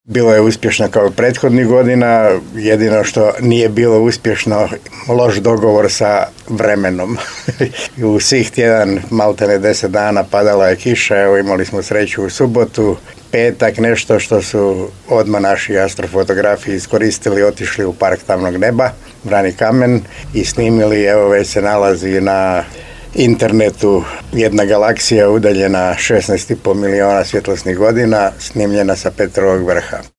Bilo je uspješno kao i prethodnih godina, jedino što nije bilo uspješno, loš dogovor sa vremenom. U svih tjedan, maltene 10 dana padala je kiša, evo imali smo sreću u subotu, petak nešto što su odmah naši astrofotografi iskoristili, otišli u park tamnog neba, Vrani kamen i snimili, evo već se nalazi na internetu jedna galaksija udaljena 16,5 miliona svjetlosnih godina, snimljena sa Petrovog vrha.